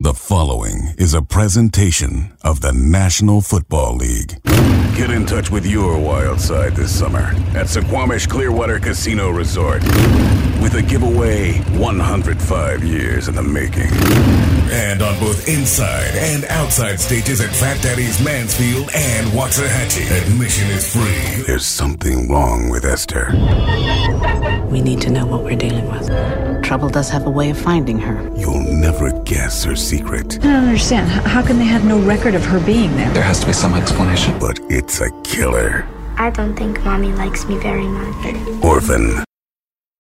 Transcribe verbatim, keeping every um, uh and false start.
The following is a presentation of the National Football League. Get in touch with your wild side this summer at Suquamish Clearwater Casino Resort with a giveaway one hundred five years in the making. And on both inside and outside stages at Fat Daddy's Mansfield and Waxahachie, admission is free. There's something wrong with Esther. We need to know what we're dealing with. Trouble does have a way of finding her. You'll never guess her secret. I don't understand. How can they have no record of her being there? There has to be some explanation. But it's a killer. I don't think Mommy likes me very much. Orphan.